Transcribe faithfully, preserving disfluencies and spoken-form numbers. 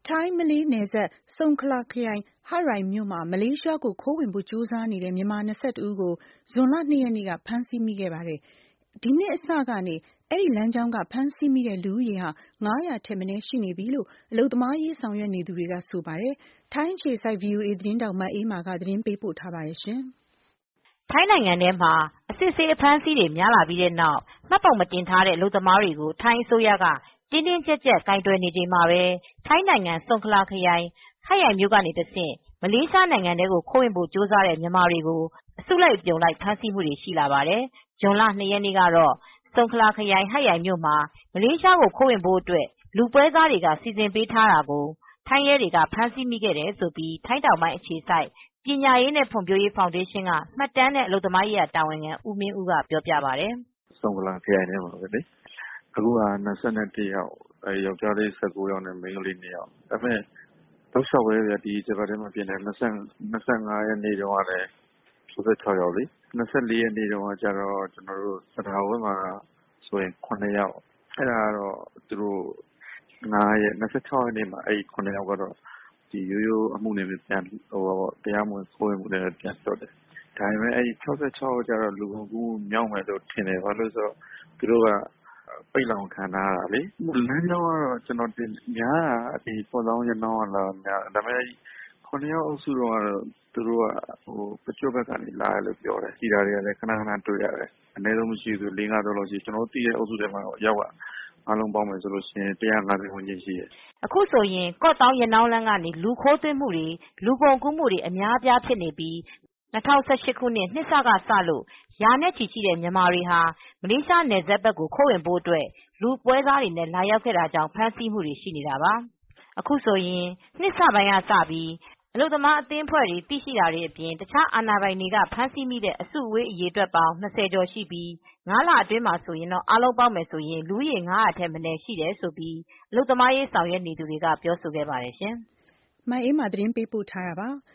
ထိုင်းမလေးနယ်စပ် ဆုံခလာခရိုင် ဟတ်ရိုင်မြို့မှာ မလေးရှားကို ခိုးဝင်ဖို့ကြိုးစားနေတဲ့ မြန်မာ၂၁ဦးကို ဇွန်လ ၂ရက်နေ့က ဖမ်းဆီးမိခဲ့ပါတယ်။ ဒီနှစ်အစကနေ အဲဒီလမ်းကြောင်းက ဖမ်းဆီးမိတဲ့လူဦးရေဟာ ငါးရာထက်မနည်းရှိနေပြီလို့ အလုပ်သမားရေးဆောင်ရွက်နေသူတွေကဆိုပါတယ်။ ထိုင်းအခြေစိုက် ဗွီအိုအေသတင်းထောက် မအေးအေးမာက သတင်းပေးပို့ထားပါတယ်။ထိုင်းနိုင်ငံထဲမှာ အစစ်ဆေးအဖမ်းဆီးတွေများလာပြီးတဲ့နောက် မှတ်ပုံမတင်ထားတဲ့အလုပ်သမားတွေကို ထိုင်းအစိုးရက တင်းတင်းကြပ်ကြပ်ကိုင်တွယ်နေချိန်မှာပဲ ထိုင်းနိုင်ငံ ဆုံခလာခရိုင် ဟတ်ရိုင်မြို့ကနေတဆင့် မလေးရှားနိုင်ငံထဲကို ခိုးဝင်ဖို့ကြိုးစားတဲ့မြန်မာတွေကို အစုလိုက်အပြုံလိုက် ဖမ်းဆီးမူတွေရှိလာပါတယ်။ ဇွန်လ ၂ရက်နေ့ကတော့ ဆုံခလာခရိုင် ဟတ်ရိုင်မြို့မှာ မလေးရှားကိုခိုးဝင်ဖို့အတွက် လူပွဲစားတွေက စီစဉ်ပေးထားတာကို ထိုင်းရဲတွေက ဖမ်းဆီးမိခဲ့တယ်လို့ ထိုင်းတောင်ပိုင်းအခြေစိုက် ပညာရေးနဲ့ ဖွံဖြိုးရေးဖောင်ဒေးရှင်းက မှတ်တမ်းနဲ့ အလုပ်သမားရေးတာဝန်ခံ ဦးမင်းဦးကပြောပြပါတယ်။ "ဆုံခလာခရိုင်ထဲမှာပဲလေ အခုက ၂၁ယောက် ယောက်ကျားလေး ၁၉ယောက်နဲ့ မိန်းကလေး ၂ယောက် ဒါပေမဲ့ တောက်လျှောက်ပဲ ဒီတပတ်ထဲမှာဖြစ်နေတာ ၂၅ရက်နေ့တုန်းကလည်း ၆၆ယောက် ၂၄ရက်နေ့တုန်းက တံတားဝင်းမှာဆိုရင် ၇ယောက် အဲဒါကတော့ သူတို့ ၅ရက် ၂၆ရက်နေ့မှာ အဲဒီ ၇ယောက်ကတော့ ရိုးရိုးအမှုနဲ့ပဲ တရားမဝင်ခိုးဝင်မူနဲ့ပဲ ပြန်လွတ်တယ်။ ဒါပေမဲ့ အဲဒီ ၆၆ယောက်ကတော့ လူကုန်ကူးမူမြောက်မယ်လို့ထင်တယ် ဘာဖြစ်လို့လဲဆိုတော့ သူတို့က ပိတ်လှောင်ခံထားရတာလေ လမ်းကြောင်းကတော့ ကျနော်ထင်တယ် များတာက ကော့သောင်းရနောင်းကလာတာများတယ် ဒါပေမဲ့ ၇ယောက်အုပ်စုတုန်းကတော့ သူတို့က ပကျွတ်ဘက်ကနေလာတယ်လို့ပြောတယ် ကျည်တာတွေကလည်း ခဏခဏတွေ့ရတယ် အနည်းဆုံးမရှိဘူးဆိုရင် လေးငါးတောလောက်ရှိတယ် ကျနော်တို့သိတဲ့အုပ်စုထဲမှာတော့ အယောက်က အားလုံးပေါင်းမယ်ဆိုရင် ၁၅၀ဝန်းကျင်ရှိတယ် " အခုဆိုရင် ကော့သောင်းရနောင်းလမ်းကနေ လူခိုးသွင်းမူတွေ လူကုန်ကူးမူတွေ အများအပြားဖြစ်နေပြီး ၂၀၁၈ခုနှစ် နှစ်စကစလို့ ရာနဲ့ချီရှိတဲ့မြန်မာတွေဟာ မလေးရှားနယ်စပ်ဘက်ကို ခိုးဝင်ဖို့အတွက် လူပွဲစားတွေနဲ့ လာရောက်ခဲ့တာကြောင့် ဖမ်းဆီးမူတွေရှိနေတာပါ။ အခုဆိုရင် နှစ်စပိုင်းကစပြီး အလုပ်သမားအသင်းအဖွဲ့တွေ သိရှိတာတွေအပြင် တခြားအာဏာပိုင်တွေက ဖမ်းဆီးမိတဲ့အစုအဝေးအရေအတွက်ပေါင်း ၂၀ကျော်ရှိပြီး ငါးလအတွင်းမှာဆိုရင် အားလုံးပေါင်းရင် လူဦးရေ ငါးရာထက်မနည်းရှိတယ်လို့ အလုပ်သမားရေးဆောင်ရွက်နေသူတွေကပြောဆိုခဲ့ပါတယ်ရှင်။မအေးအေးမာသတင်းပေးပို့ထားတာပါ။